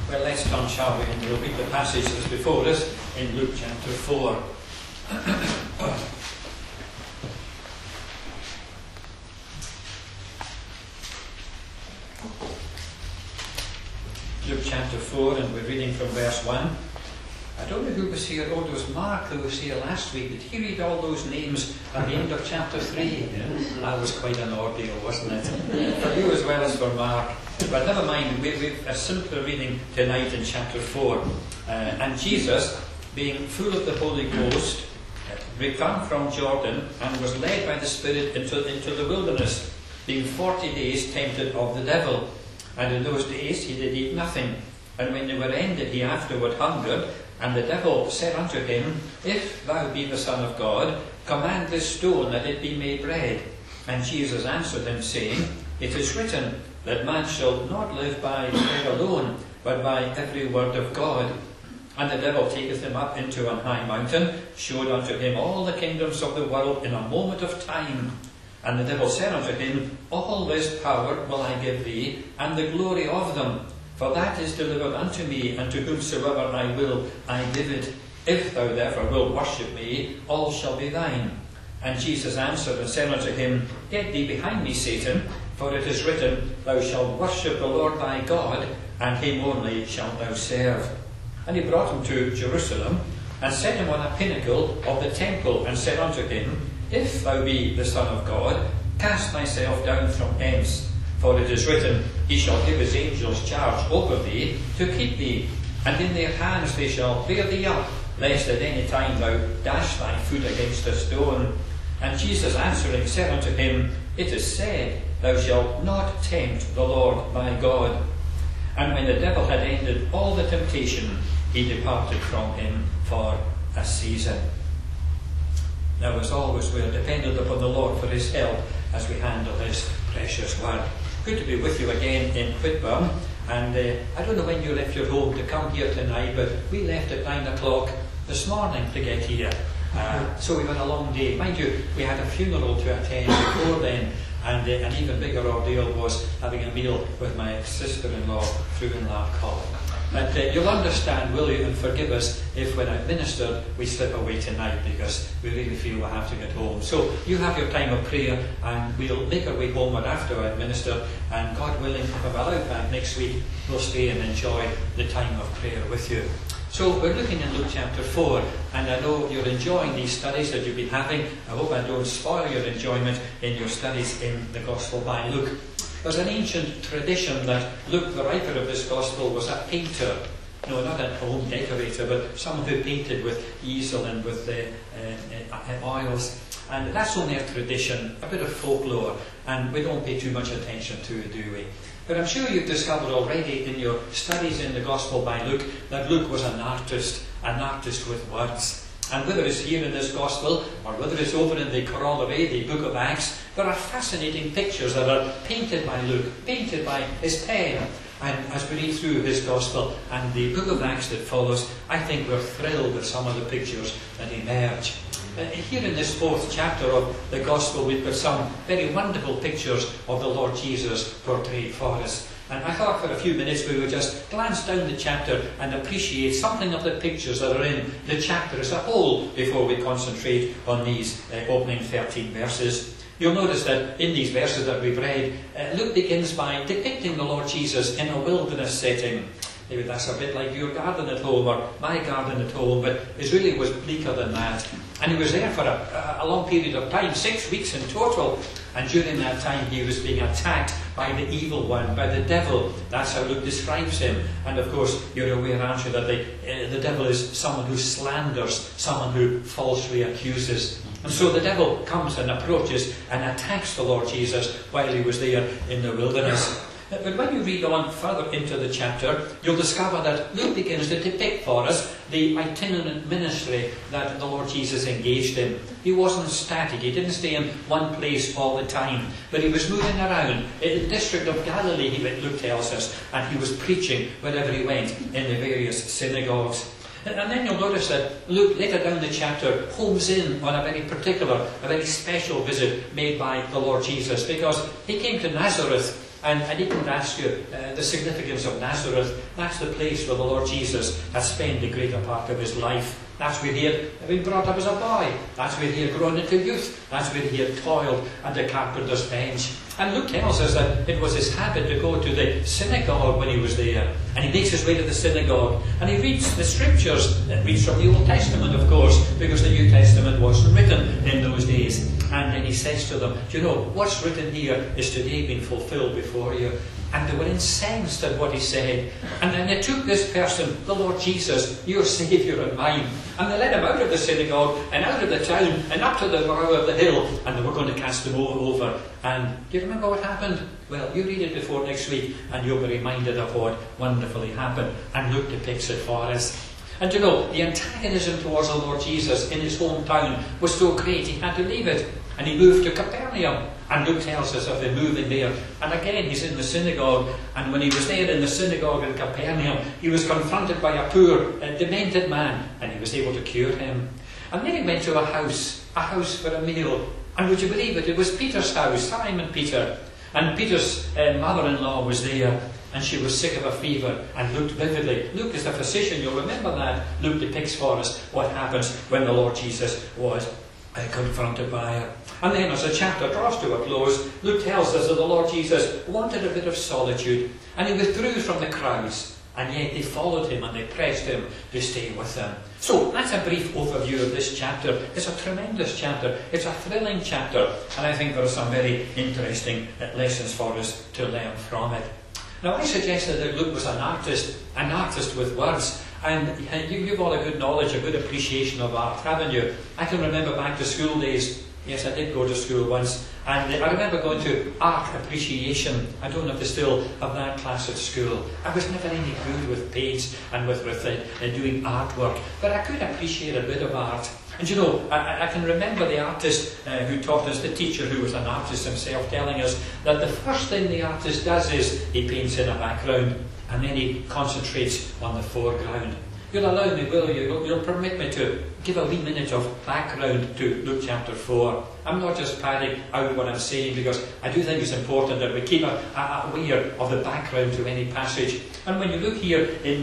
Well, let's turn, shall we, and we'll read the passage that's before us in Luke chapter 4. Luke chapter 4, and we're reading from verse 1. I don't know who was here. Oh, it was Mark who was here last week. Did he read all those names at the end of chapter 3? Yeah. That was quite an ordeal, wasn't it? For you as well as for Mark. But never mind, we've a simpler reading tonight in chapter 4. And Jesus, being full of the Holy Ghost, returned from Jordan and was led by the Spirit into the wilderness, being 40 days tempted of the devil. And in those days he did eat nothing. And when they were ended, he afterward hungered. And the devil said unto him, If thou be the Son of God, command this stone that it be made bread. And Jesus answered him, saying, It is written, that man shall not live by bread alone, but by every word of God. And the devil taketh him up into an high mountain, showed unto him all the kingdoms of the world in a moment of time. And the devil said unto him, All this power will I give thee, and the glory of them. For that is delivered unto me, and to whomsoever I will, I give it. If thou therefore wilt worship me, all shall be thine. And Jesus answered and said unto him, Get thee behind me, Satan, for it is written, Thou shalt worship the Lord thy God, and him only shalt thou serve. And he brought him to Jerusalem, and set him on a pinnacle of the temple, and said unto him, If thou be the Son of God, cast thyself down from hence. For it is written, He shall give his angels charge over thee, to keep thee, and in their hands they shall bear thee up, lest at any time thou dash thy foot against a stone. And Jesus answering said unto him, It is said, Thou shalt not tempt the Lord thy God. And when the devil had ended all the temptation, he departed from him for a season. Now, as always, we are dependent upon the Lord for his help as we handle his precious word. Good to be with you again in Whitburn. And I don't know when you left your home to come here tonight, but we left at 9 o'clock this morning to get here. So we've had a long day. Mind you, we had a funeral to attend before then, and an even bigger ordeal was having a meal with my sister-in-law through in Larkhall. But you'll understand, will you, and forgive us if when I minister we slip away tonight, because we really feel we have to get home. So you have your time of prayer, and we'll make our way homeward after I minister, and God willing, if I'm allowed back next week, we'll stay and enjoy the time of prayer with you. So we're looking in Luke chapter 4, and I know you're enjoying these studies that you've been having. I hope I don't spoil your enjoyment in your studies in the Gospel by Luke. There's an ancient tradition that Luke, the writer of this Gospel, was a painter. No, not a home decorator, but someone who painted with easel and with oils. And that's only a tradition, a bit of folklore, and we don't pay too much attention to it, do we? But I'm sure you've discovered already in your studies in the Gospel by Luke that Luke was an artist with words. And whether it's here in this Gospel, or whether it's over in the Corollary, the book of Acts, there are fascinating pictures that are painted by Luke, painted by his pen. And as we read through his Gospel and the book of Acts that follows, I think we're thrilled with some of the pictures that emerge. Here in this 4th chapter of the Gospel, we've got some very wonderful pictures of the Lord Jesus portrayed for us. And I thought for a few minutes we would just glance down the chapter and appreciate something of the pictures that are in the chapter as a whole before we concentrate on these opening 13 verses. You'll notice that in these verses that we've read, Luke begins by depicting the Lord Jesus in a wilderness setting. Maybe that's a bit like your garden at home or my garden at home, but it really was bleaker than that. And he was there for a long period of time, 6 weeks in total. And during that time he was being attacked by the evil one, by the devil. That's how Luke describes him. And of course, you're aware, aren't you, that the devil is someone who slanders, someone who falsely accuses. And so the devil comes and approaches and attacks the Lord Jesus while he was there in the wilderness. But when you read on further into the chapter, you'll discover that Luke begins to depict for us the itinerant ministry that the Lord Jesus engaged in. He wasn't static. He didn't stay in one place all the time, but he was moving around. In the district of Galilee, Luke tells us, and he was preaching wherever he went in the various synagogues. And then you'll notice that Luke, later down the chapter, homes in on a very special visit made by the Lord Jesus, because he came to Nazareth, And I needn't ask you the significance of Nazareth. That's the place where the Lord Jesus had spent the greater part of his life. That's where he had been brought up as a boy. That's where he had grown into youth. That's where he had toiled at the carpenter's bench. And Luke tells us that it was his habit to go to the synagogue when he was there. And he makes his way to the synagogue. And he reads the scriptures. He reads from the Old Testament, of course, because the New Testament wasn't written in those days. And then he says to them, do you know, what's written here is today being fulfilled before you. And they were incensed at what he said. And then they took this person, the Lord Jesus, your Saviour and mine, and they led him out of the synagogue and out of the town and up to the brow of the hill, and they were going to cast him over. And do you remember what happened? Well, you read it before next week and you'll be reminded of what wonderfully happened. And Luke depicts it for us. And you know, the antagonism towards the Lord Jesus in his hometown was so great he had to leave it. And he moved to Capernaum. And Luke tells us of him moving there. And again, he's in the synagogue. And when he was there in the synagogue in Capernaum, he was confronted by a poor, demented man. And he was able to cure him. And then he went to a house for a meal. And would you believe it? It was Peter's house, Simon Peter. And Peter's mother-in-law was there. And she was sick of a fever and looked vividly. Luke is the physician, you'll remember that. Luke depicts for us what happens when the Lord Jesus was confronted by her. And then as the chapter draws to a close, Luke tells us that the Lord Jesus wanted a bit of solitude. And he withdrew from the crowds. And yet they followed him and they pressed him to stay with them. So that's a brief overview of this chapter. It's a tremendous chapter. It's a thrilling chapter. And I think there are some very interesting lessons for us to learn from it. Now, I suggested that Luke was an artist with words. And you've all a good knowledge, a good appreciation of art, haven't you? I can remember back to school days. Yes, I did go to school once. And I remember going to art appreciation. I don't know if they still have that class at school. I was never any good with paints and with doing artwork. But I could appreciate a bit of art. And you know, I can remember the artist who taught us, the teacher who was an artist himself, telling us that the first thing the artist does is he paints in a background and then he concentrates on the foreground. You'll allow me, will you? You'll permit me to give a wee minute of background to Luke chapter 4. I'm not just padding out what I'm saying, because I do think it's important that we keep aware of the background to any passage. And when you look here in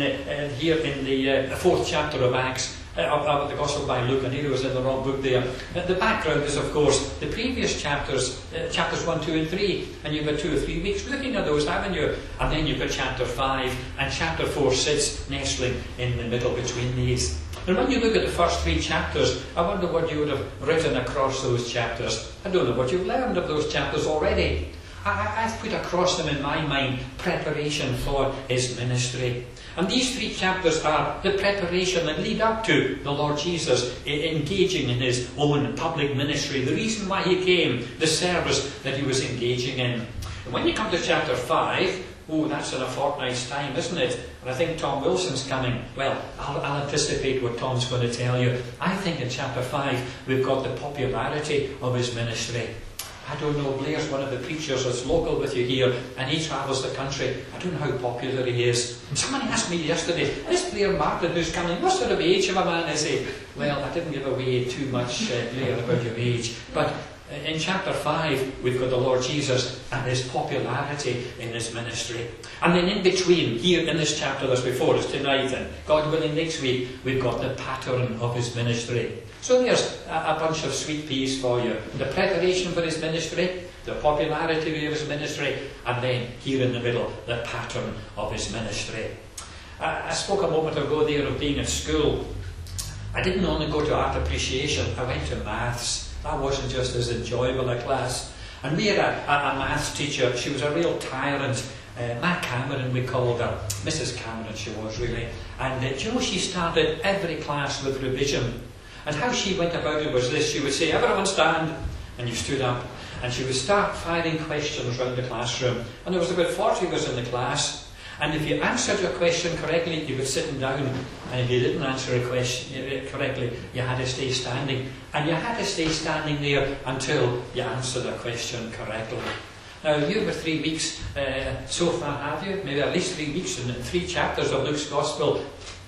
the 4th chapter of Acts, of the Gospel by Luke, and here was in the wrong book there. The background is, of course, the previous chapters, chapters 1, 2 and 3, and you've got 2 or 3 weeks looking at those, haven't you? And then you've got chapter 5, and chapter 4 sits nestling in the middle between these. And when you look at the first 3 chapters, I wonder what you would have written across those chapters. I don't know what you've learned of those chapters already. I've put across them in my mind preparation for his ministry. And these 3 chapters are the preparation that lead up to the Lord Jesus engaging in his own public ministry, the reason why he came, the service that he was engaging in. And when you come to chapter 5, that's in a fortnight's time, isn't it? And I think Tom Wilson's coming. Well, I'll anticipate what Tom's going to tell you. I think in chapter 5 we've got the popularity of his ministry. I don't know, Blair's one of the preachers that's local with you here, and he travels the country. I don't know how popular he is. And somebody asked me yesterday, this Blair Martin who's coming, what sort of age of a man is he? Well, I didn't give away too much, Blair, about your age. But in chapter 5, we've got the Lord Jesus and his popularity in his ministry. And then in between, here in this chapter that's before us tonight, and God willing next week, we've got the pattern of his ministry. So there's a bunch of sweet peas for you. The preparation for his ministry, the popularity of his ministry, and then here in the middle, the pattern of his ministry. I spoke a moment ago there of being at school. I didn't only go to art appreciation, I went to maths. That wasn't just as enjoyable a class. And we had a maths teacher. She was a real tyrant. Ma Cameron, we called her. Mrs. Cameron, she was really. And you know, she started every class with revision. And how she went about it was this. She would say, everyone stand. And you stood up. And she would start firing questions around the classroom. And there was about 40 of us in the class. And if you answered your question correctly, you would sit down. And if you didn't answer a question correctly, you had to stay standing. And you had to stay standing there until you answered a question correctly. Now, you've got 3 weeks so far, have you? Maybe at least 3 weeks and 3 chapters of Luke's Gospel.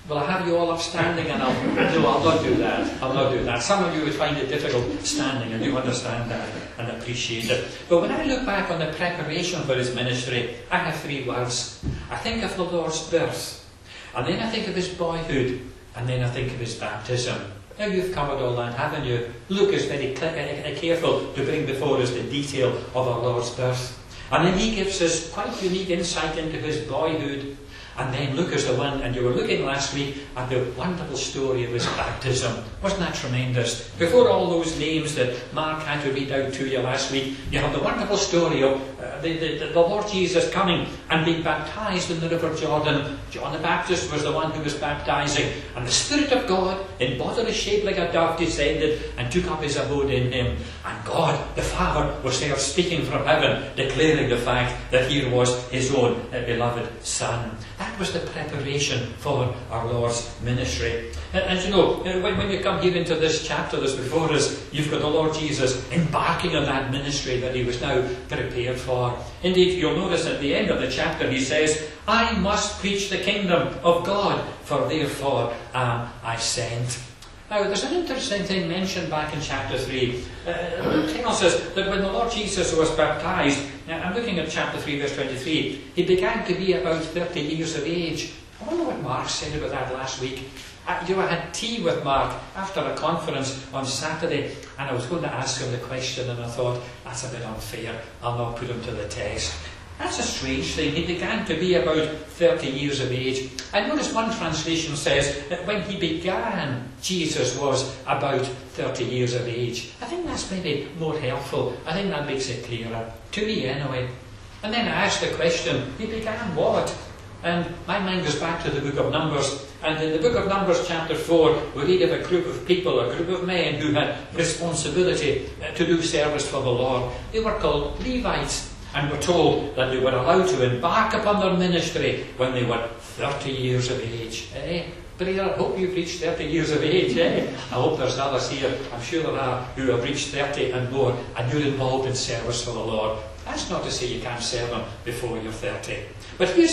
Will I have you all up standing? And I'll not do that. I'll not do that. Some of you would find it difficult standing, and you understand that and appreciate it. But when I look back on the preparation for his ministry, I have three words. I think of the Lord's birth, and then I think of his boyhood, and then I think of his baptism. Now you've covered all that, haven't you? Luke is very careful to bring before us the detail of our Lord's birth. And then he gives us quite unique insight into his boyhood. And then Luke is the one, and you were looking last week at the wonderful story of his baptism. Wasn't that tremendous? Before all those names that Mark had to read out to you last week, you have the wonderful story of the Lord Jesus coming and being baptized in the River Jordan. John the Baptist was the one who was baptizing, and the Spirit of God, in bodily shape like a dove, descended and took up his abode in him. And God, the Father, was there speaking from heaven, declaring the fact that he was his own beloved Son. That was the preparation for our Lord's ministry. And you know, when you come here into this chapter that's before us, you've got the Lord Jesus embarking on that ministry that he was now prepared for. Indeed, you'll notice at the end of the chapter he says, I must preach the kingdom of God, for therefore am I sent. Now, there's an interesting thing mentioned back in chapter 3. Luke tells us that when the Lord Jesus was baptized, I'm looking at chapter 3, verse 23, he began to be about 30 years of age. I wonder what Mark said about that last week. I had tea with Mark after a conference on Saturday, and I was going to ask him the question, and I thought, that's a bit unfair. I'll not put him to the test. That's a strange thing. He began to be about 30 years of age. I notice one translation says that when he began, Jesus was about 30 years of age. I think that's maybe more helpful. I think that makes it clearer. To me, anyway. And then I asked the question, he began what? And my mind goes back to the book of Numbers. And in the book of Numbers, chapter 4, we read of a group of people, a group of men who had responsibility to do service for the Lord. They were called Levites. And we're told that they were allowed to embark upon their ministry when they were 30 years of age. But I hope you've reached 30 years of age. I hope there's others here, I'm sure there are, who have reached 30 and more, and you're involved in service for the Lord. That's not to say you can't serve Him before you're 30. But here's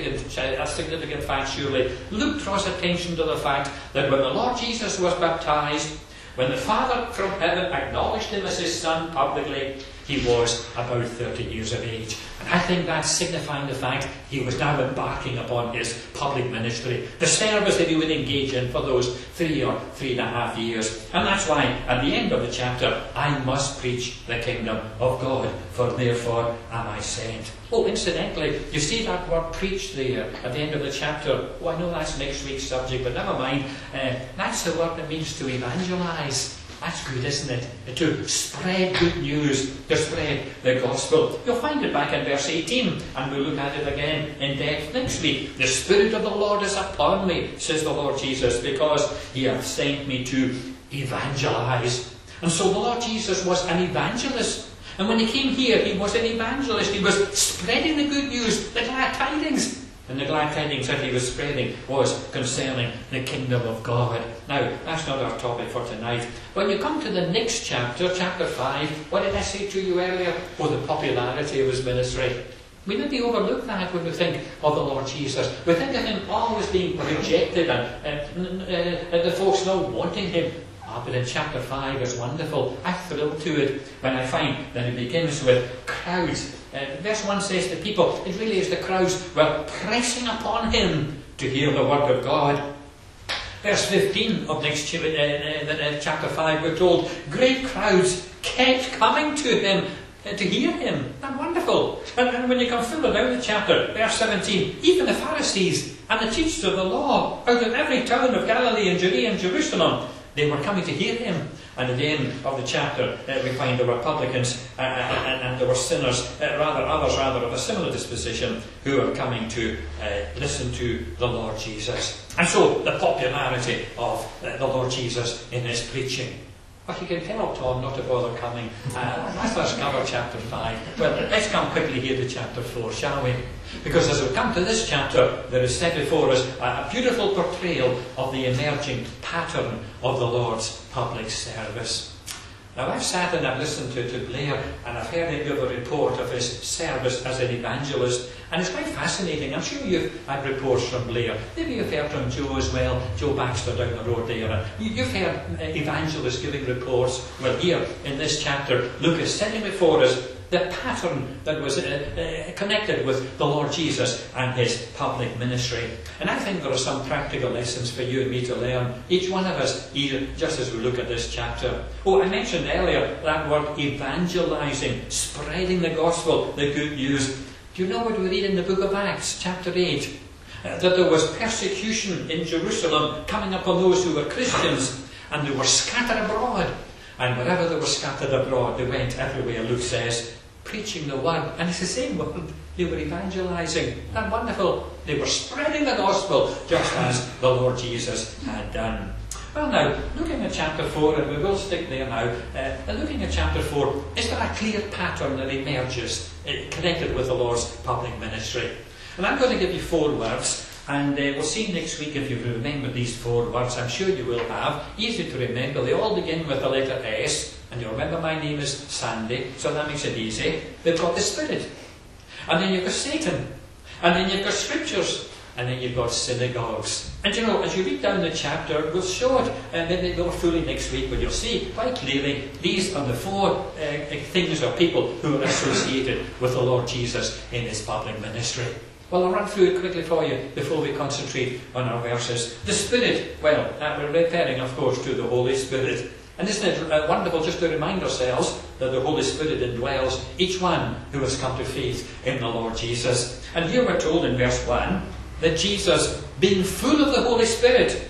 a significant fact, surely. Luke draws attention to the fact that when the Lord Jesus was baptized, when the Father from heaven acknowledged him as his Son publicly, he was about 30 years of age. And I think that's signifying the fact he was now embarking upon his public ministry, the service that he would engage in for those 3 or 3.5 years. And that's why, at the end of the chapter, I must preach the kingdom of God, for therefore am I sent. Oh, incidentally, you see that word preach there at the end of the chapter. Oh, I know that's next week's subject, but never mind. That's the word that means to evangelize. That's good, isn't it? To spread good news, to spread the gospel. You'll find it back in verse 18, and we'll look at it again in depth next week. The Spirit of the Lord is upon me, says the Lord Jesus, because He hath sent me to evangelize. And so the Lord Jesus was an evangelist. And when He came here, He was an evangelist. He was spreading the good news, the glad tidings. And the glad tidings that he was spreading was concerning the kingdom of God. Now, that's not our topic for tonight. When you come to the next chapter, chapter 5, what did I say to you earlier? Oh, the popularity of his ministry. We maybe overlook that when we think of the Lord Jesus. We think of him always being rejected and the folks not wanting him. But in chapter 5 is wonderful. I thrill to it when I find that it begins with crowds. Verse 1 says the people, it really is the crowds, were pressing upon him to hear the word of God. Verse 15 of next chapter 5, we're told, great crowds kept coming to him to hear him. Isn't that wonderful? And when you come further down the chapter, verse 17, even the Pharisees and the teachers of the law out of every town of Galilee and Judea and Jerusalem, they were coming to hear him. And at the end of the chapter, we find there were publicans and there were sinners, others of a similar disposition, who are coming to listen to the Lord Jesus. And so, the popularity of the Lord Jesus in his preaching. But you can tell Tom not to bother coming. Let's cover chapter 5. Well, let's come quickly here to chapter 4, shall we? Because as we come to this chapter, there is set before us a beautiful portrayal of the emerging pattern of the Lord's public service. Now, I've sat and I've listened to Blair, and I've heard him give a report of his service as an evangelist, and it's quite fascinating. I'm sure you've had reports from Blair. Maybe you've heard from Joe as well, Joe Baxter down the road there. You've heard evangelists giving reports. Well, here in this chapter, Luke is setting before us the pattern that was connected with the Lord Jesus and his public ministry. And I think there are some practical lessons for you and me to learn, each one of us, just as we look at this chapter. Oh, I mentioned earlier that word evangelizing, spreading the gospel, the good news. Do you know what we read in the book of Acts, chapter 8? That there was persecution in Jerusalem coming upon those who were Christians, and they were scattered abroad. And wherever they were scattered abroad, they went everywhere, Luke says, preaching the word. And it's the same word. They were evangelizing. Isn't that wonderful? They were spreading the gospel, just as the Lord Jesus had done. Well, now, looking at chapter 4, and we will stick there now, looking at chapter 4, is there a clear pattern that emerges connected with the Lord's public ministry? And I'm going to give you 4 words. And we'll see next week if you've remembered these 4 words. I'm sure you will have. Easy to remember. They all begin with the letter S. And you remember my name is Sandy, so that makes it easy. They've got the Spirit. And then you've got Satan. And then you've got Scriptures. And then you've got synagogues. And you know, as you read down the chapter, we'll show it, and maybe more fully next week, but you'll see quite clearly these are the 4 things or people who are associated with the Lord Jesus in his public ministry. Well, I'll run through it quickly for you before we concentrate on our verses. The Spirit, well, we're referring, of course, to the Holy Spirit. And isn't it wonderful just to remind ourselves that the Holy Spirit indwells each one who has come to faith in the Lord Jesus. And here we're told in verse 1 that Jesus, being full of the Holy Spirit,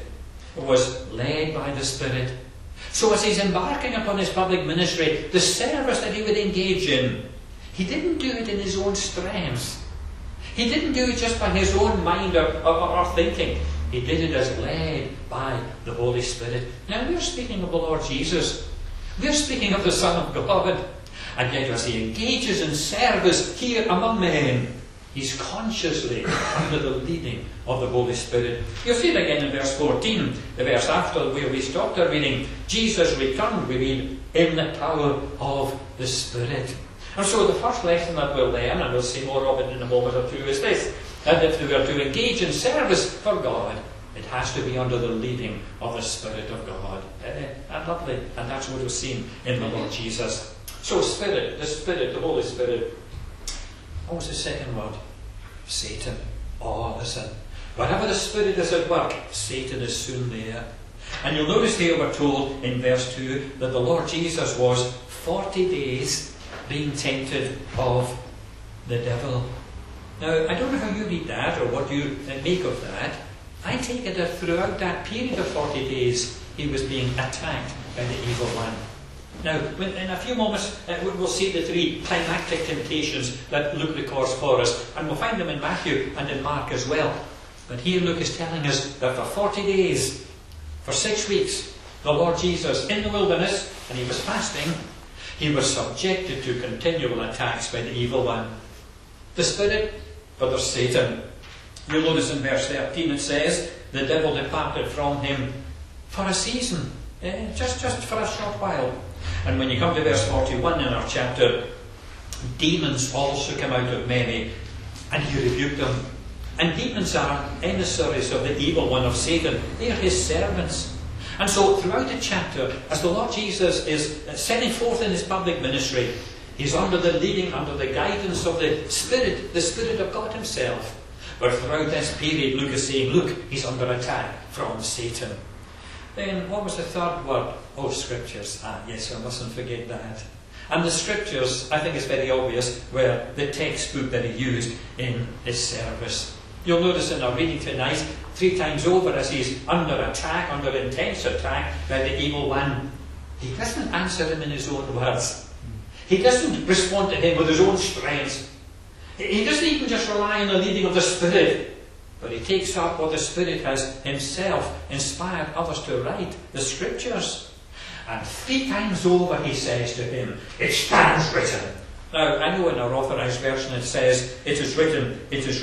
was led by the Spirit. So as he's embarking upon his public ministry, the service that he would engage in, he didn't do it in his own strength. He didn't do it just by his own mind or thinking. He did it as led by the Holy Spirit. Now, we're speaking of the Lord Jesus. We're speaking of the Son of God. And yet, as he engages in service here among men, he's consciously under the leading of the Holy Spirit. You'll see it again in verse 14, the verse after where we stopped our reading. Jesus returned, we read, in the power of the Spirit. And so the first lesson that we'll learn, and we'll see more of it in a moment or two, is this: that if we are to engage in service for God, it has to be under the leading of the Spirit of God. And lovely. And that's what we've seen in the Lord Jesus. So Spirit, the Holy Spirit. What was the second word? Satan. Oh, listen. Wherever the Spirit is at work, Satan is soon there. And you'll notice here we're told in verse 2 that the Lord Jesus was 40 days being tempted of the devil. Now, I don't know how you read that or what you make of that. I take it that throughout that period of 40 days, he was being attacked by the evil one. Now, in a few moments, we'll see the 3 climactic temptations that Luke records for us, and we'll find them in Matthew and in Mark as well. But here Luke is telling us that for 40 days, for 6 weeks, the Lord Jesus in the wilderness, and he was fasting, he was subjected to continual attacks by the evil one. The Spirit, but there's Satan. You'll notice in verse 13 it says, the devil departed from him for a season, just for a short while. And when you come to verse 41 in our chapter, demons also came out of many, and he rebuked them. And demons are emissaries of the evil one, of Satan. They are his servants. And so throughout the chapter, as the Lord Jesus is setting forth in his public ministry, he's under the leading, under the guidance of the Spirit of God himself. But throughout this period, Luke is saying, look, he's under attack from Satan. Then, what was the third word? Oh, Scriptures. Yes, I mustn't forget that. And the Scriptures, I think it's very obvious, were the textbook that he used in his service. You'll notice in our reading tonight, 3 times over as he's under attack, under intense attack by the evil one, he doesn't answer him in his own words. He doesn't respond to him with his own strength. He doesn't even just rely on the leading of the Spirit, but he takes up what the Spirit has himself inspired others to write, the Scriptures. And 3 times over he says to him, it stands written. Now, I know in our Authorized Version it says, it is written,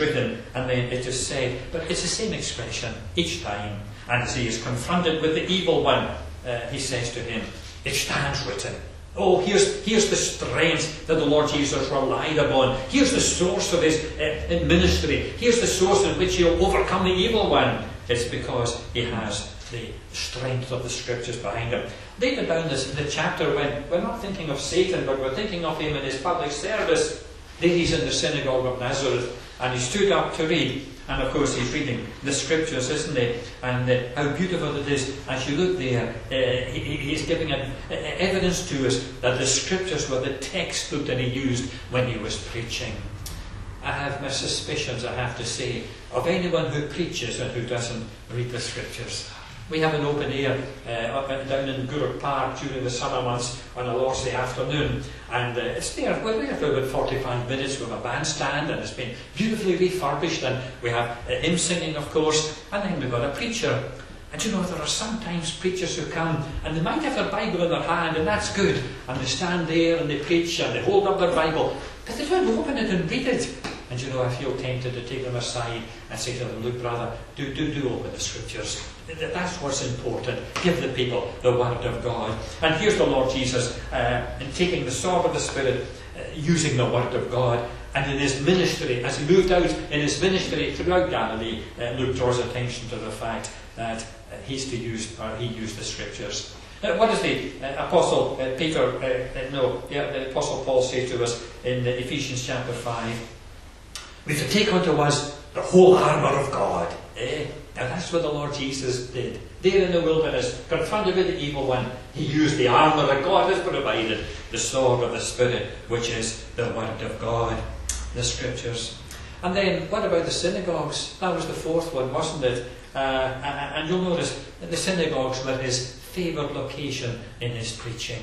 and then it is said. But it's the same expression each time. And as he is confronted with the evil one, he says to him, it stands written. Oh, here's the strength that the Lord Jesus relied upon. Here's the source of his ministry. Here's the source in which he'll overcome the evil one. It's because he has the strength of the Scriptures behind him. Later down the chapter, when we're not thinking of Satan, but we're thinking of him in his public service, there he's in the synagogue of Nazareth, and he stood up to read. And of course he's reading the Scriptures, isn't he? And how beautiful it is. As you look there, he's giving evidence to us that the Scriptures were the textbook that he used when he was preaching. I have my suspicions, I have to say, of anyone who preaches and who doesn't read the Scriptures. We have an open air down in Guruk Park during the summer months on a Lord's Day afternoon, and it's there. We're there for about 45 minutes. We have a bandstand, and it's been beautifully refurbished, and we have hymn singing, of course, and then we've got a preacher. And you know, there are sometimes preachers who come, and they might have their Bible in their hand, and that's good, and they stand there and they preach and they hold up their Bible, but they don't open it and read it. And you know, I feel tempted to take them aside and say to them, look, brother, do open the Scriptures. That's what's important. Give the people the Word of God. And here's the Lord Jesus in taking the sword of the Spirit, using the Word of God. And in his ministry, as he moved out in his ministry throughout Galilee, Luke draws attention to the fact that he used the Scriptures. What does the Apostle the Apostle Paul say to us in Ephesians chapter 5? We have to take unto us the whole armour of God. Now that's what the Lord Jesus did. There in the wilderness, confronted with the evil one, he used the armour that God has provided, the sword of the Spirit, which is the Word of God, the Scriptures. And then, what about the synagogues? That was the fourth one, wasn't it? And you'll notice that the synagogues were his favoured location in his preaching.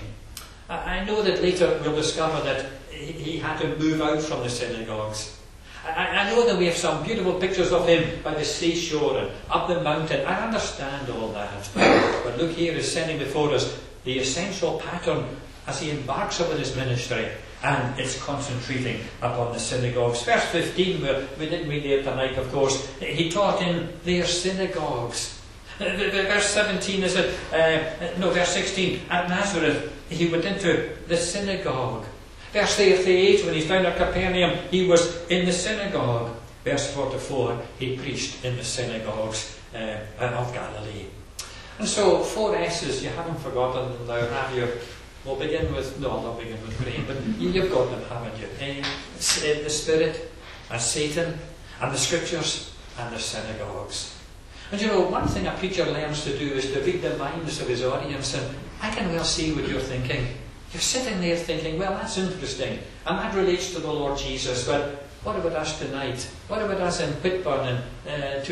I know that later we'll discover that he had to move out from the synagogues. I know that we have some beautiful pictures of him by the seashore and up the mountain. I understand all that. But look, here is setting before us the essential pattern as he embarks upon his ministry. And it's concentrating upon the synagogues. Verse 15, we didn't read it tonight, of course. He taught in their synagogues. Verse 17 is it? Verse 16. At Nazareth, he went into the synagogue. Verse 38, when he's down at Capernaum, he was in the synagogue. Verse 44, he preached in the synagogues of Galilee. And so, 4 S's, you haven't forgotten them now, have you? We'll begin with, no, I'll not begin with grain, but you've got them, haven't you? The Spirit, and Satan, and the Scriptures, and the synagogues. And you know, one thing a preacher learns to do is to read the minds of his audience, and I can well see what you're thinking. You're sitting there thinking, well, that's interesting, and that relates to the Lord Jesus, but what about us tonight? What about us in Whitburn in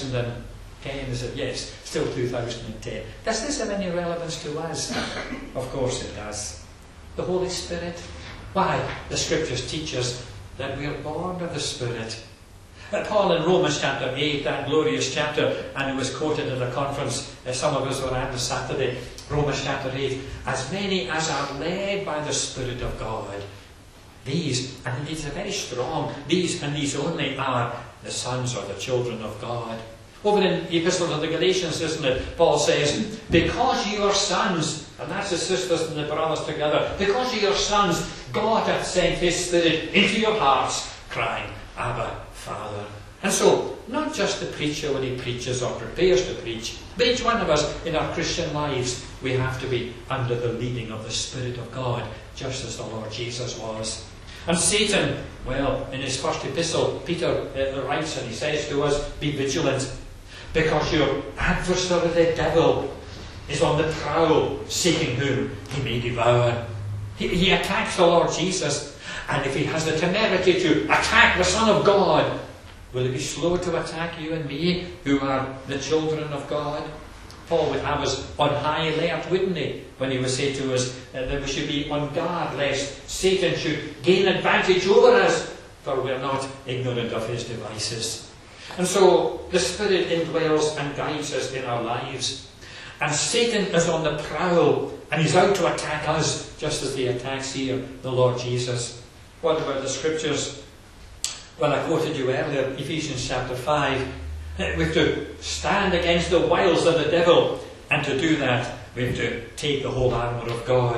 2010? Is it? Yes, still 2010. Does this have any relevance to us? Of course it does. The Holy Spirit. Why? The Scriptures teach us that we are born of the Spirit. Paul in Romans chapter 8, that glorious chapter, and it was quoted at a conference some of us were at on Saturday, Romans chapter 8, as many as are led by the Spirit of God, these, and it's very strong, these and these only are the sons or the children of God. Over in the Epistle to the Galatians, isn't it, Paul says, because ye are sons, and that's the sisters and the brothers together, because ye are sons, God hath sent his Spirit into your hearts, crying, Abba, Father. And so, not just the preacher when he preaches or prepares to preach, but each one of us in our Christian lives, we have to be under the leading of the Spirit of God, just as the Lord Jesus was. And Satan, well, in his first epistle, Peter writes and he says to us, be vigilant, because your adversary the devil is on the prowl, seeking whom he may devour. He attacks the Lord Jesus. And if he has the temerity to attack the Son of God, will he be slow to attack you and me, who are the children of God? Paul would have us on high alert, wouldn't he, when he would say to us that we should be on guard lest Satan should gain advantage over us, for we are not ignorant of his devices. And so the Spirit indwells and guides us in our lives. And Satan is on the prowl, and he's out to attack us, just as he attacks here the Lord Jesus. What about the Scriptures? Well, I quoted you earlier, Ephesians chapter 5. We have to stand against the wiles of the devil, and to do that, we have to take the whole armour of God.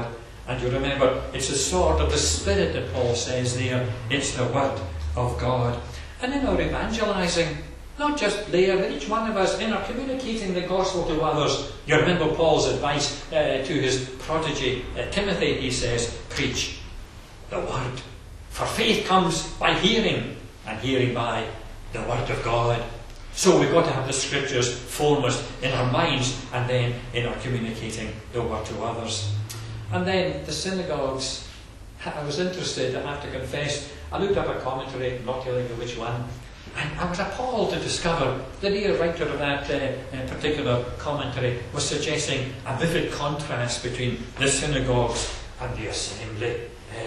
And you remember, it's the sword of the Spirit that Paul says there. It's the Word of God. And in our evangelising, not just there, but each one of us, in our communicating the gospel to others. You remember Paul's advice to his prodigy, Timothy. He says, preach the Word. For faith comes by hearing, and hearing by the Word of God. So we've got to have the Scriptures foremost in our minds, and then in our communicating the Word to others. And then the synagogues. I was interested, I have to confess, I looked up a commentary, not telling you which one, and I was appalled to discover the dear writer of that particular commentary was suggesting a vivid contrast between the synagogues and the assembly.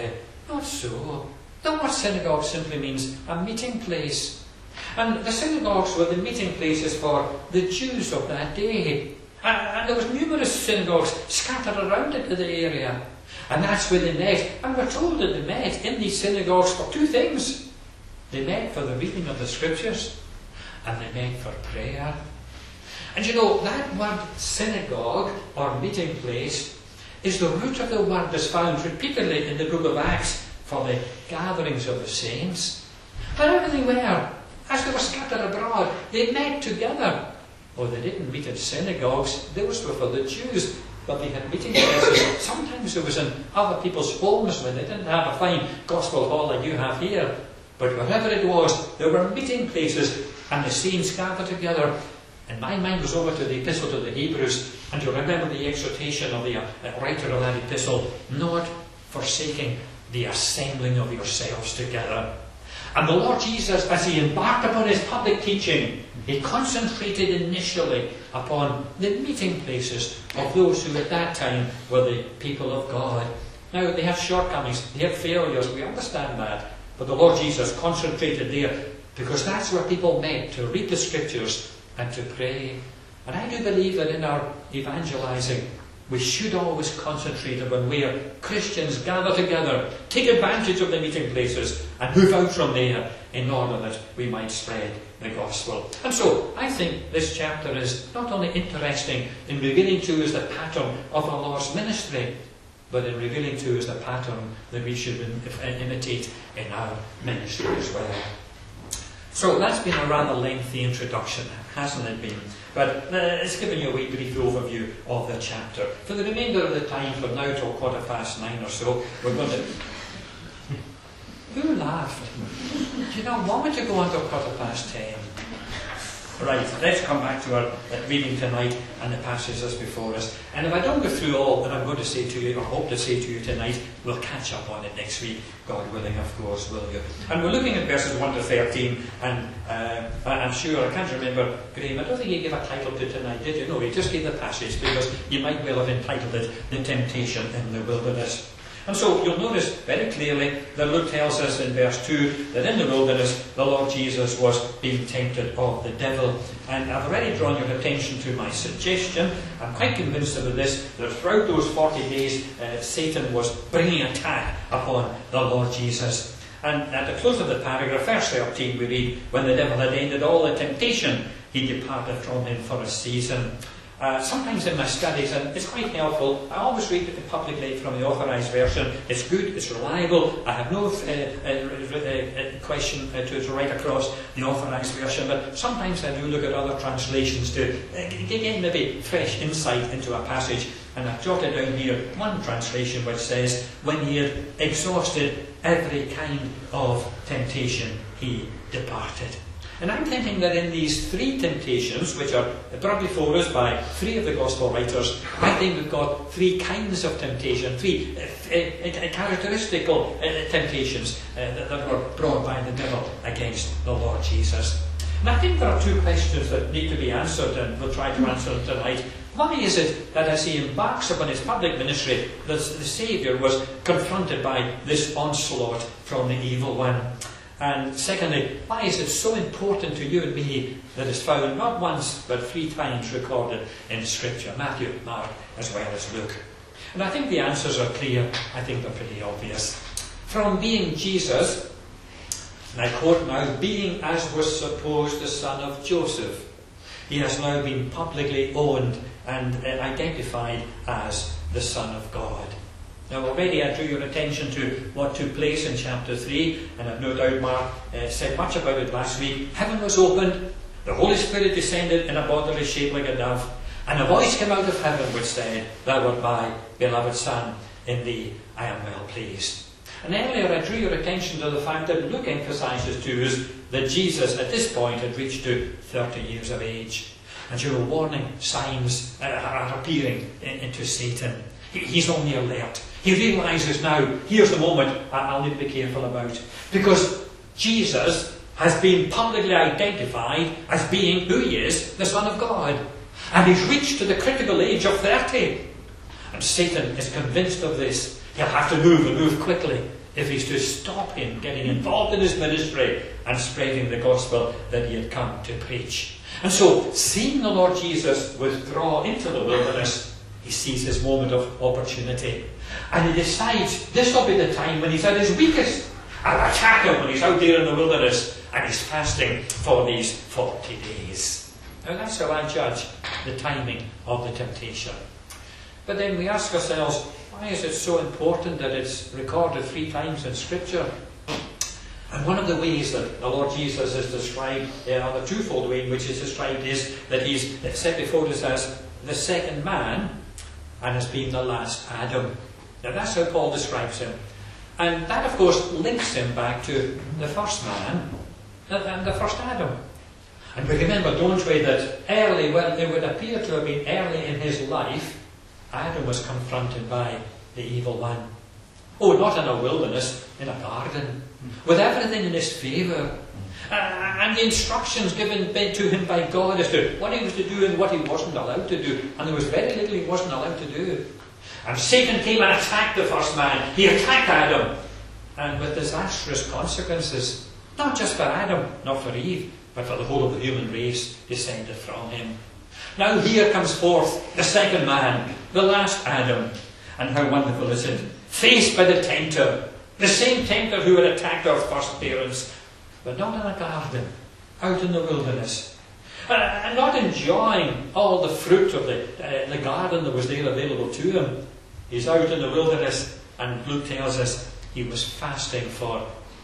Not so. The word synagogue simply means a meeting place. And the synagogues were the meeting places for the Jews of that day. And there was numerous synagogues scattered around it in the area. And that's where they met. And we're told that they met in these synagogues for two things. They met for the reading of the Scriptures, and they met for prayer. And you know, that word synagogue, or meeting place, is the root of the word that's found repeatedly in the book of Acts for the gatherings of the saints. Wherever they were, as they were scattered abroad, they met together. Oh, they didn't meet in synagogues. Those were for the Jews. But they had meeting places. Sometimes it was in other people's homes when they didn't have a fine gospel hall like you have here. But wherever it was, there were meeting places, and the saints gathered together. And my mind goes over to the epistle to the Hebrews, and you remember the exhortation of the writer of that epistle, not forsaking the assembling of yourselves together. And the Lord Jesus, as he embarked upon his public teaching, he concentrated initially upon the meeting places of those who at that time were the people of God. Now, they have shortcomings, they have failures, we understand that. But the Lord Jesus concentrated there because that's where people met to read the Scriptures and to pray. And I do believe that in our evangelising, we should always concentrate upon where Christians gather together, take advantage of the meeting places, and move out from there in order that we might spread the gospel. And so, I think this chapter is not only interesting in revealing to us the pattern of our Lord's ministry, but in revealing to us the pattern that we should imitate in our ministry as well. So that's been a rather lengthy introduction, hasn't it been? But it's given you a wee brief overview of the chapter. For the remainder of the time, from now till 9:15 or so, we're going to... Who laughed? Do you not want me to go on till 10:15? Right, let's come back to our reading tonight and the passages before us. And if I don't go through all that I'm going to say to you, or hope to say to you tonight, we'll catch up on it next week, God willing, of course, will you? And we're looking at verses 1 to 13, and I'm sure, I can't remember, Graham, I don't think you gave a title to tonight, did you? No, you just gave the passage, because you might well have entitled it, The Temptation in the Wilderness. And so you'll notice very clearly that Luke tells us in verse 2 that in the wilderness the Lord Jesus was being tempted of the devil. And I've already drawn your attention to my suggestion. I'm quite convinced about this, that throughout those 40 days Satan was bringing attack upon the Lord Jesus. And at the close of the paragraph, verse 13, we read, when the devil had ended all the temptation, he departed from him for a season. Sometimes in my studies, and it's quite helpful, I always read it publicly from the authorised version. It's good, it's reliable, I have no question to write across the authorised version, but sometimes I do look at other translations to get maybe fresh insight into a passage. And I've jotted down here one translation which says, when he had exhausted every kind of temptation, he departed. And I'm thinking that in these three temptations, which are brought before us by three of the Gospel writers, I think we've got three kinds of temptation, three characteristical temptations that were brought by the devil against the Lord Jesus. And I think there are two questions that need to be answered, and we'll try to answer them tonight. Why is it that as he embarks upon his public ministry, the Saviour was confronted by this onslaught from the evil one? And secondly, why is it so important to you and me that it's found not once but 3 times recorded in Scripture, Matthew, Mark, as well as Luke? And I think the answers are clear. I think they're pretty obvious. From being Jesus, and I quote now, being as was supposed the son of Joseph, he has now been publicly owned and identified as the Son of God. Now already I drew your attention to what took place in chapter 3, and I've no doubt Mark said much about it last week. Heaven was opened, the Holy Spirit descended in a bodily shape like a dove, and a voice came out of heaven which said, "Thou art my beloved Son, in thee I am well pleased." And earlier I drew your attention to the fact that Luke emphasises to us that Jesus at this point had reached to 30 years of age. And warning signs are appearing into Satan. He's on the alert. He realises now, here's the moment I'll need to be careful about. Because Jesus has been publicly identified as being who he is, the Son of God. And he's reached to the critical age of 30. And Satan is convinced of this. He'll have to move and move quickly if he's to stop him getting involved in his ministry and spreading the gospel that he had come to preach. And so, seeing the Lord Jesus withdraw into the wilderness, he sees this moment of opportunity. And he decides this will be the time when he's at his weakest. I'll attack him when he's out there in the wilderness and he's fasting for these 40 days. Now that's how I judge the timing of the temptation. But then we ask ourselves, why is it so important that it's recorded 3 times in Scripture? And one of the ways that the Lord Jesus is described, or the twofold way in which he's described, is that he's set before us as the second man and has been the last Adam. Now that's how Paul describes him. And that, of course, links him back to the first man and the first Adam. And we remember, don't we, that early, well, it would appear to have been early in his life, Adam was confronted by the evil one. Oh, not in a wilderness, in a garden, with everything in his favour. And the instructions given to him by God as to what he was to do and what he wasn't allowed to do. And there was very little he wasn't allowed to do. And Satan came and attacked the first man. He attacked Adam. And with disastrous consequences, not just for Adam, not for Eve, but for the whole of the human race descended from him. Now here comes forth the second man, the last Adam. And how wonderful is it? Faced by the tempter, the same tempter who had attacked our first parents, but not in a garden, out in the wilderness, and not enjoying all the fruit of the garden that was there available to him. He's out in the wilderness, and Luke tells us he was fasting for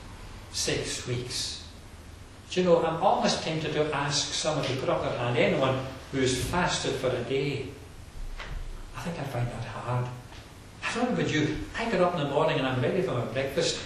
6 weeks. Do you know, I'm almost tempted to ask someone to put up their hand, anyone who's fasted for a day. I think I find that hard. I don't know about you. I get up in the morning and I'm ready for my breakfast.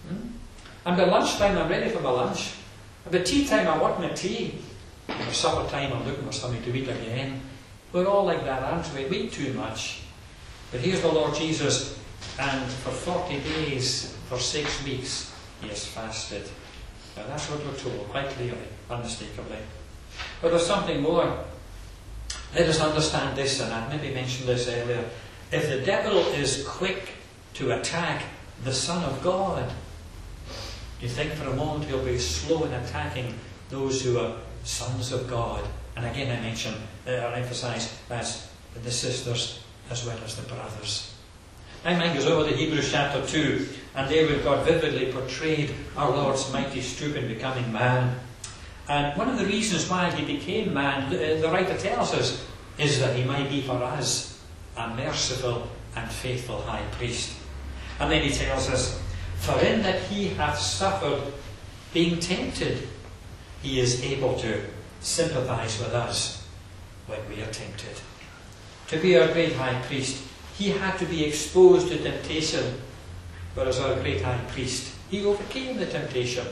And by lunchtime I'm ready for my lunch. And by tea time I want my tea. And by supper time I'm looking for something to eat again. We're all like that, aren't we? We eat too much. But here's the Lord Jesus, and for 40 days, for 6 weeks, he has fasted. Now that's what we're told, quite clearly, unmistakably. But there's something more. Let us understand this, and I maybe mentioned this earlier. If the devil is quick to attack the Son of God, do you think for a moment he'll be slow in attacking those who are sons of God? And again I mention, or emphasise, as the sisters as well as the brothers. My mind goes over to Hebrews chapter 2, and there we've got vividly portrayed our Lord's mighty stoop in becoming man. And one of the reasons why he became man, the writer tells us, is that he might be for us a merciful and faithful high priest. And then he tells us, for in that he hath suffered being tempted, he is able to sympathize with us when we are tempted. To be our great high priest, he had to be exposed to temptation, but as our great high priest, he overcame the temptation.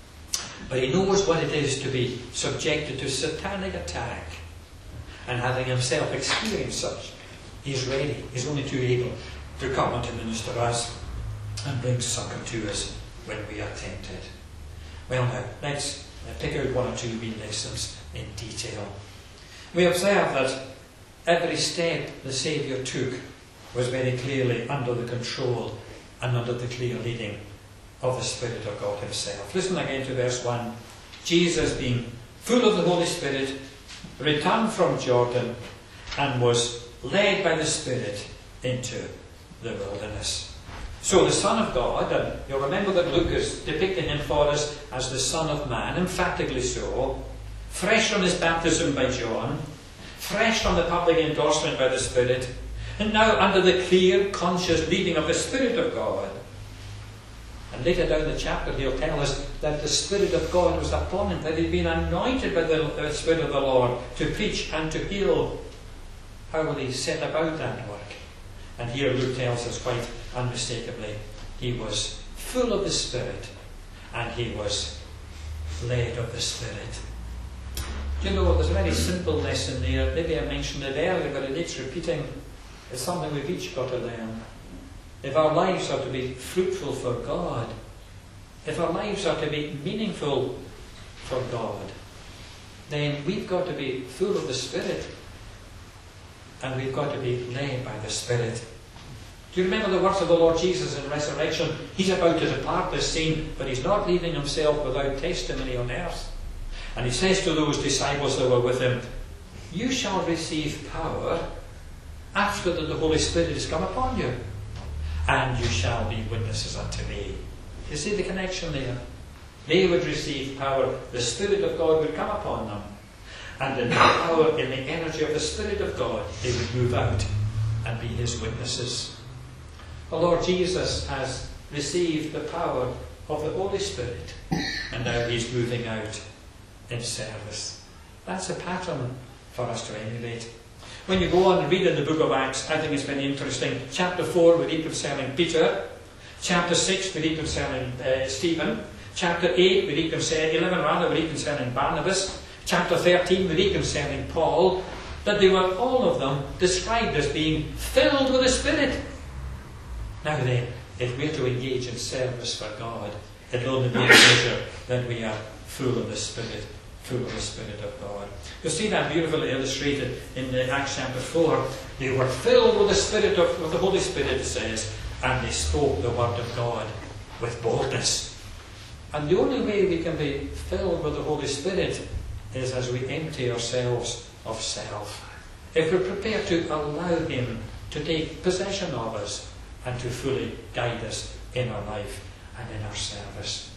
But he knows what it is to be subjected to satanic attack, and having himself experienced such, he's ready, he's only too able to come and to minister us and bring succour to us when we are tempted. Well now, let's pick out 1 or 2 wee lessons in detail. We observe that every step the Saviour took was very clearly under the control and under the clear leading of the Spirit of God himself. Listen again to verse 1. Jesus, being full of the Holy Spirit, returned from Jordan and was led by the Spirit into the wilderness. So the Son of God, and you'll remember that Luke is depicting him for us as the Son of Man, emphatically so, fresh from his baptism by John, fresh from the public endorsement by the Spirit, And now under the clear, conscious leading of the Spirit of God. And later down the chapter he'll tell us that the Spirit of God was upon him, that he'd been anointed by the Spirit of the Lord to preach and to heal. How will he set about that work? And here Luke tells us quite unmistakably, he was full of the Spirit and he was led of the Spirit. Do you know, there's a very simple lesson there. Maybe I mentioned it earlier, but it needs repeating. It's something we've each got to learn. If our lives are to be fruitful for God, if our lives are to be meaningful for God, then we've got to be full of the Spirit and we've got to be led by the Spirit. Do you remember the words of the Lord Jesus in resurrection? He's about to depart this scene, but he's not leaving himself without testimony on earth. And he says to those disciples that were with him, you shall receive power after that the Holy Spirit has come upon you, and you shall be witnesses unto me. You see the connection there? They would receive power. The Spirit of God would come upon them. And in the power, in the energy of the Spirit of God, they would move out and be his witnesses. The Lord Jesus has received the power of the Holy Spirit, and now he's moving out in service. That's a pattern for us to emulate. When you go on and read in the book of Acts, I think it's very interesting. Chapter 4, we read concerning Peter. Chapter 6, we read concerning Stephen. Chapter 8, we read concerning, 11 rather, we read concerning Barnabas. Chapter 13, we read concerning Paul. That they were, all of them, described as being filled with the Spirit. Now then, if we're to engage in service for God, it'll only be a measure that we are full of the Spirit. Full of the Spirit of God. You'll see that beautifully illustrated in Acts chapter 4. They were filled with the Spirit of the Holy Spirit, it says, and they spoke the word of God with boldness. And the only way we can be filled with the Holy Spirit is as we empty ourselves of self. If we're prepared to allow him to take possession of us and to fully guide us in our life and in our service.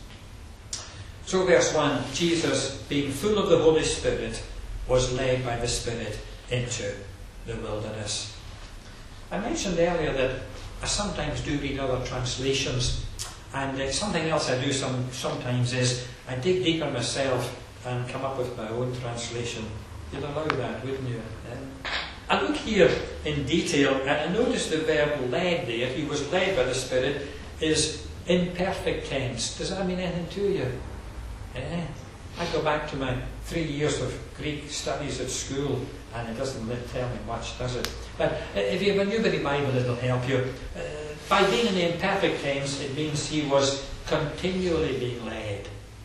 So verse 1, Jesus, being full of the Holy Spirit, was led by the Spirit into the wilderness. I mentioned earlier that I sometimes do read other translations, and something else I do sometimes is I dig deeper myself and come up with my own translation. You'd allow that, wouldn't you? I look here in detail and I notice the verb led there. He was led by the Spirit is in perfect tense. Does that mean anything to you? I go back to my 3 years of Greek studies at school, and it doesn't tell me much, does it? But if you have a Newberry Bible, it'll help you. By being in the imperfect tense, it means he was continually being led.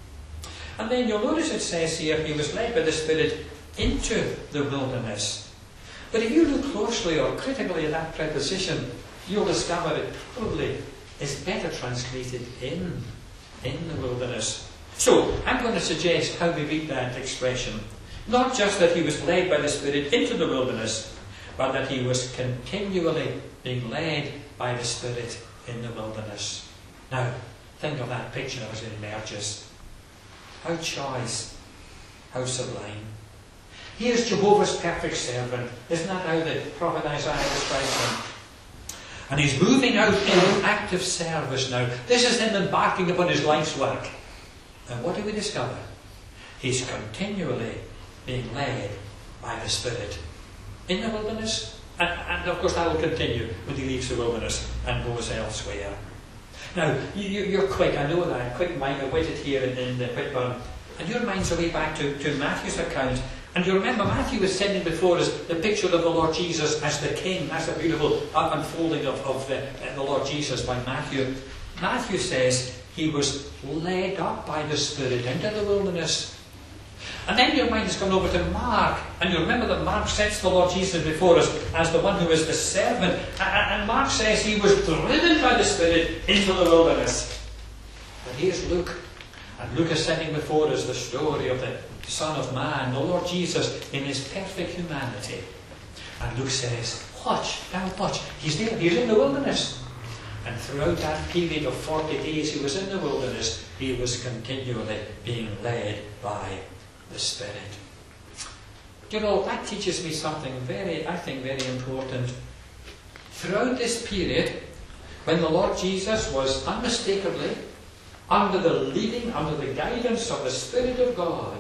And then you'll notice it says here, he was led by the Spirit into the wilderness. But if you look closely or critically at that preposition, you'll discover it probably is better translated in the wilderness. So, I'm going to suggest how we read that expression. Not just that he was led by the Spirit into the wilderness, but that he was continually being led by the Spirit in the wilderness. Now, think of that picture as it emerges. How choice, how sublime. Here's Jehovah's perfect servant. Isn't that how the prophet Isaiah describes him? And he's moving out in active service now. This is him embarking upon his life's work. And what do we discover? He's continually being led by the Spirit in the wilderness. And of course that will continue when he leaves the wilderness and goes elsewhere. Now, you're quick, I know that, quick-witted here in the Whitburn. And your mind's away back to Matthew's account. And you remember Matthew was sending before us the picture of the Lord Jesus as the King. That's a beautiful unfolding of the Lord Jesus by Matthew. Matthew says he was led up by the Spirit into the wilderness. And then your mind has gone over to Mark. And you remember that Mark sets the Lord Jesus before us as the one who is the servant. And Mark says he was driven by the Spirit into the wilderness. But here's Luke. And Luke is setting before us the story of the Son of Man, the Lord Jesus, in his perfect humanity. And Luke says, watch, now watch. He's there, he's in the wilderness. And throughout that period of 40 days he was in the wilderness, he was continually being led by the Spirit. You know, that teaches me something very important. throughout this period, when the Lord Jesus was unmistakably under the leading, under the guidance of the Spirit of God,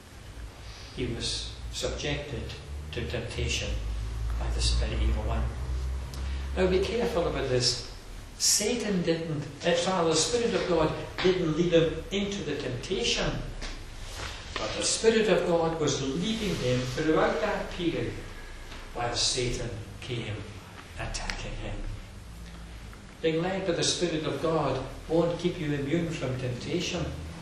he was subjected to temptation by the Spirit evil one. Now be careful about this. Satan didn't, the Spirit of God didn't lead him into the temptation, but the Spirit of God was leading him throughout that period while Satan came attacking him. Being led by the Spirit of God won't keep you immune from temptation,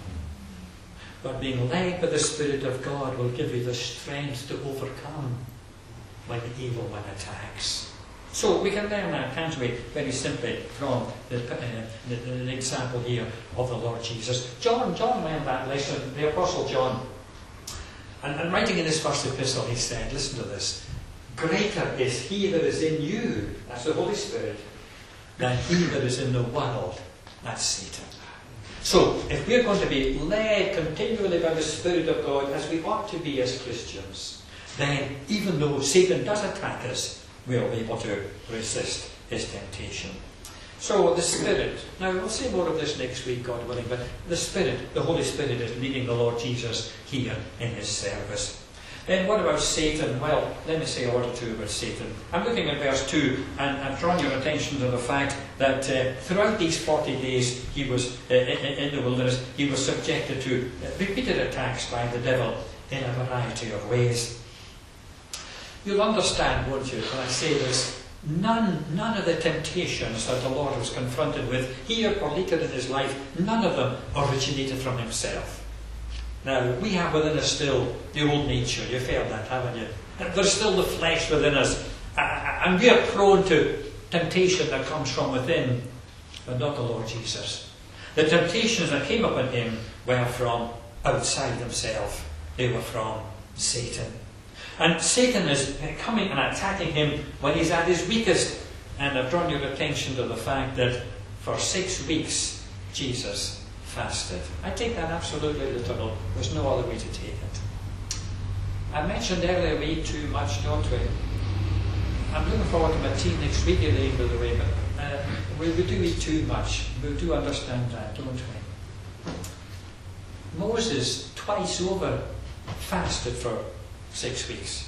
but being led by the Spirit of God will give you the strength to overcome when the evil one attacks. So we can learn that, can't we, very simply from the example here of the Lord Jesus. John learned that lesson, the Apostle John. And writing in his first epistle, he said, listen to this, greater is he that is in you, that's the Holy Spirit, than he that is in the world, that's Satan. So, if we're going to be led continually by the Spirit of God, as we ought to be as Christians, then even though Satan does attack us, we'll be able to resist his temptation. So, the Spirit. Now, we'll say more of this next week, God willing, but the Spirit, the Holy Spirit, is leading the Lord Jesus here in his service. Then what about Satan? Well, let me say a word or two about Satan. I'm looking at verse 2 and I'm drawing your attention to the fact that throughout these 40 days he was in the wilderness, he was subjected to repeated attacks by the devil in a variety of ways. You'll understand, won't you, when I say this, none of the temptations that the Lord was confronted with here or later in his life, none of them originated from himself. Now, we have within us still the old nature. You've heard that, haven't you? There's still the flesh within us. And we are prone to temptation that comes from within, but not the Lord Jesus. The temptations that came upon him were from outside himself. They were from Satan. And Satan is coming and attacking him when he's at his weakest. And I've drawn your attention to the fact that for 6 weeks, Jesus fasted. I take that absolutely literal. There's no other way to take it. I mentioned earlier we eat too much, don't we? I'm looking forward to my tea next week, Elaine, by the way, but we do eat too much. We do understand that, don't we? Moses twice over fasted for 6 weeks.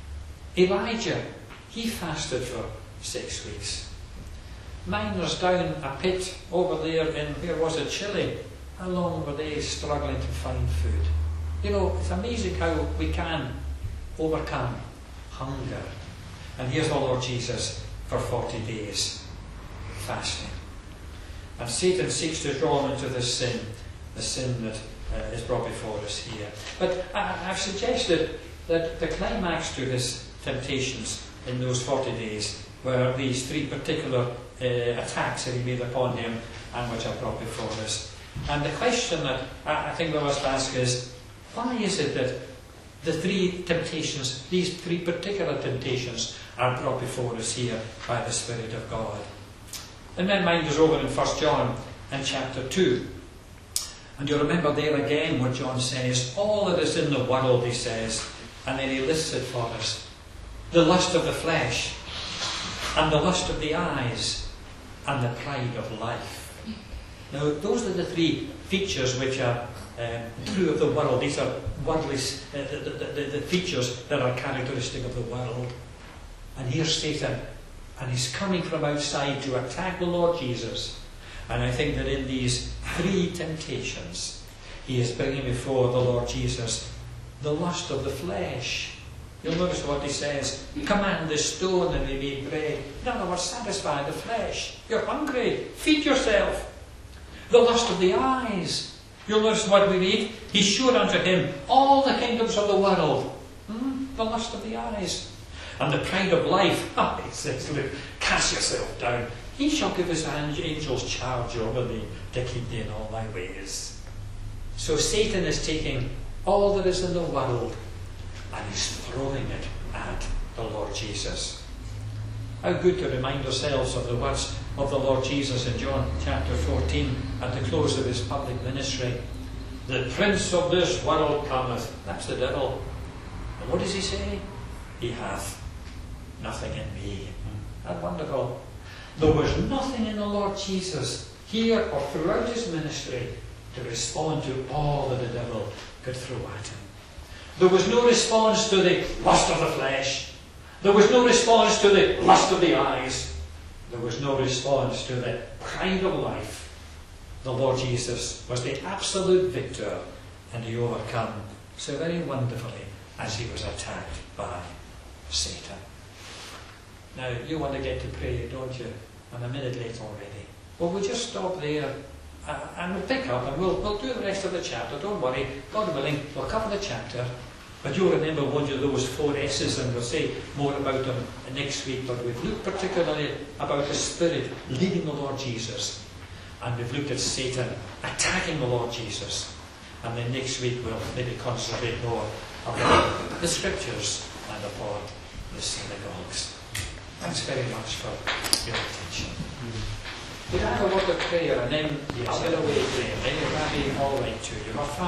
Elijah, he fasted for 6 weeks. Miners down a pit over there in, where was it, Chile, how long were they struggling to find food? You know, it's amazing how we can overcome hunger. And here's the Lord Jesus for 40 days fasting. And Satan seeks to draw him into this sin, the sin that is brought before us here. But I've suggested that the climax to his temptations in those 40 days were these 3 particular attacks that he made upon him and which are brought before us. And the question that I think we must ask is, why is it that the 3 temptations, these 3 particular temptations, are brought before us here by the Spirit of God? And my mind is over in 1 John and chapter 2. And you remember there again what John says, all that is in the world, he says, and then he lists it for us. The lust of the flesh, and the lust of the eyes, and the pride of life. Now, those are the 3 features which are true of the world. These are worldly, the features that are characteristic of the world. And here's Satan, and he's coming from outside to attack the Lord Jesus. And I think that in these 3 temptations, he is bringing before the Lord Jesus the lust of the flesh. You'll notice what he says, command this stone and be made bread. In other words, satisfy the flesh. You're hungry, feed yourself. The lust of the eyes. You'll notice what we read. He showed unto him all the kingdoms of the world. The lust of the eyes. And the pride of life. He says, look, cast yourself down. He shall give his angels charge over thee to keep thee in all thy ways. So Satan is taking all that is in the world and he's throwing it at the Lord Jesus. How good to remind ourselves of the words of the Lord Jesus in John chapter 14 at the close of his public ministry. The prince of this world cometh. That's the devil. And what does he say? He hath nothing in me. That's wonderful. There was nothing in the Lord Jesus, here or throughout his ministry, to respond to all that the devil could throw at him. There was no response to the lust of the flesh. There was no response to the lust of the eyes. There was no response to the pride of life. The Lord Jesus was the absolute victor, and he overcome so very wonderfully as he was attacked by Satan. Now, you want to get to pray, don't you? I'm a minute late already. Well, we'll just stop there and we'll pick up and we'll do the rest of the chapter. Don't worry, God willing, we'll cover the chapter. But you'll remember one of those 4 S's, and we'll say more about them next week. But we've looked particularly about the Spirit leading the Lord Jesus. And we've looked at Satan attacking the Lord Jesus. And then next week we'll maybe concentrate more upon the Scriptures and upon the synagogues. Thanks very much for your attention. Did I have a word of prayer and then I'll get away praying? Then you'll be all right too.